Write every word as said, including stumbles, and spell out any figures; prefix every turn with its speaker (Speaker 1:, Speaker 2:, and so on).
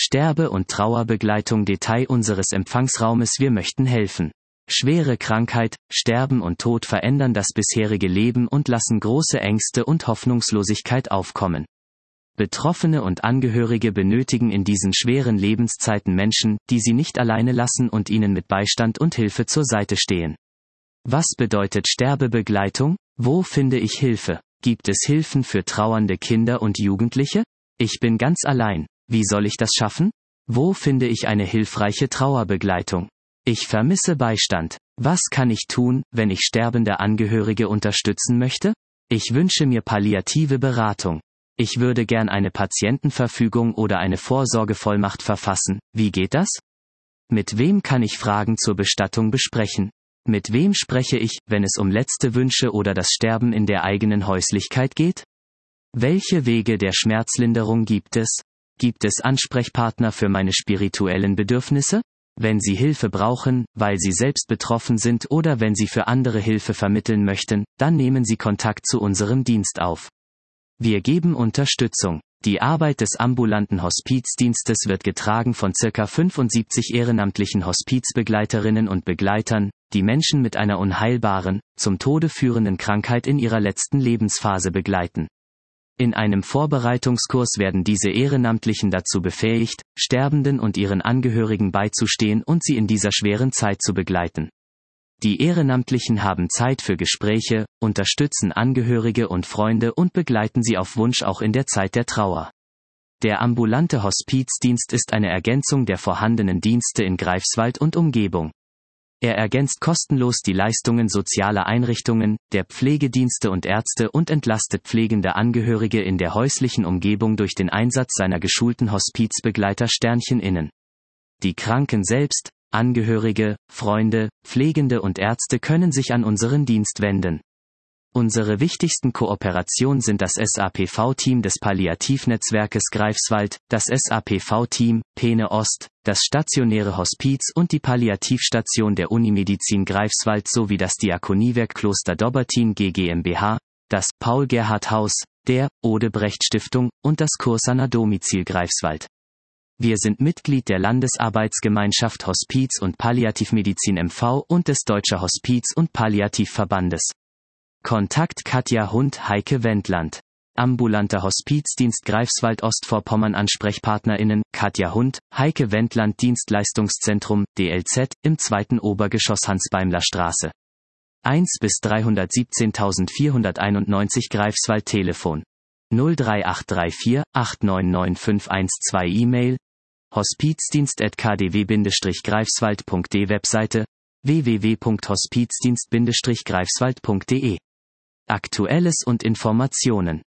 Speaker 1: Sterbe- und Trauerbegleitung Detail unseres Empfangsraumes. Wir möchten helfen. Schwere Krankheit, Sterben und Tod verändern das bisherige Leben und lassen große Ängste und Hoffnungslosigkeit aufkommen. Betroffene und Angehörige benötigen in diesen schweren Lebenszeiten Menschen, die sie nicht alleine lassen und ihnen mit Beistand und Hilfe zur Seite stehen. Was bedeutet Sterbebegleitung? Wo finde ich Hilfe? Gibt es Hilfen für trauernde Kinder und Jugendliche? Ich bin ganz allein. Wie soll ich das schaffen? Wo finde ich eine hilfreiche Trauerbegleitung? Ich vermisse Beistand. Was kann ich tun, wenn ich sterbende Angehörige unterstützen möchte? Ich wünsche mir palliative Beratung. Ich würde gern eine Patientenverfügung oder eine Vorsorgevollmacht verfassen. Wie geht das? Mit wem kann ich Fragen zur Bestattung besprechen? Mit wem spreche ich, wenn es um letzte Wünsche oder das Sterben in der eigenen Häuslichkeit geht? Welche Wege der Schmerzlinderung gibt es? Gibt es Ansprechpartner für meine spirituellen Bedürfnisse? Wenn Sie Hilfe brauchen, weil Sie selbst betroffen sind oder wenn Sie für andere Hilfe vermitteln möchten, dann nehmen Sie Kontakt zu unserem Dienst auf. Wir geben Unterstützung. Die Arbeit des ambulanten Hospizdienstes wird getragen von ca. fünfundsiebzig ehrenamtlichen Hospizbegleiterinnen und Begleitern, die Menschen mit einer unheilbaren, zum Tode führenden Krankheit in ihrer letzten Lebensphase begleiten. In einem Vorbereitungskurs werden diese Ehrenamtlichen dazu befähigt, Sterbenden und ihren Angehörigen beizustehen und sie in dieser schweren Zeit zu begleiten. Die Ehrenamtlichen haben Zeit für Gespräche, unterstützen Angehörige und Freunde und begleiten sie auf Wunsch auch in der Zeit der Trauer. Der ambulante Hospizdienst ist eine Ergänzung der vorhandenen Dienste in Greifswald und Umgebung. Er ergänzt kostenlos die Leistungen sozialer Einrichtungen, der Pflegedienste und Ärzte und entlastet pflegende Angehörige in der häuslichen Umgebung durch den Einsatz seiner geschulten Hospizbegleiter innen. Die Kranken selbst, Angehörige, Freunde, Pflegende und Ärzte können sich an unseren Dienst wenden. Unsere wichtigsten Kooperationen sind das S A P V-Team des Palliativnetzwerkes Greifswald, das S A P V-Team, Peene Ost, das stationäre Hospiz und die Palliativstation der Unimedizin Greifswald sowie das Diakoniewerk Kloster Dobbertin GmbH, das Paul-Gerhardt-Haus, der Odebrecht-Stiftung und das Kursaner Domizil Greifswald. Wir sind Mitglied der Landesarbeitsgemeinschaft Hospiz- und Palliativmedizin M V und des Deutscher Hospiz- und Palliativverbandes. Kontakt Katja Hund Heike Wendland. Ambulanter Hospizdienst Greifswald Ostvorpommern AnsprechpartnerInnen Katja Hund, Heike Wendland Dienstleistungszentrum, D L Z, im zweiten Obergeschoss Hans-Beimler-Straße. eins bis dreihundertsiebzehntausendvierhunderteinundneunzig Greifswald Telefon. null drei acht drei vier acht neun neun fünf eins zwei E-Mail hospizdienst at k d w Bindestrich greifswald punkt d Webseite w w w punkt hospizdienst Bindestrich greifswald punkt d e Aktuelles und Informationen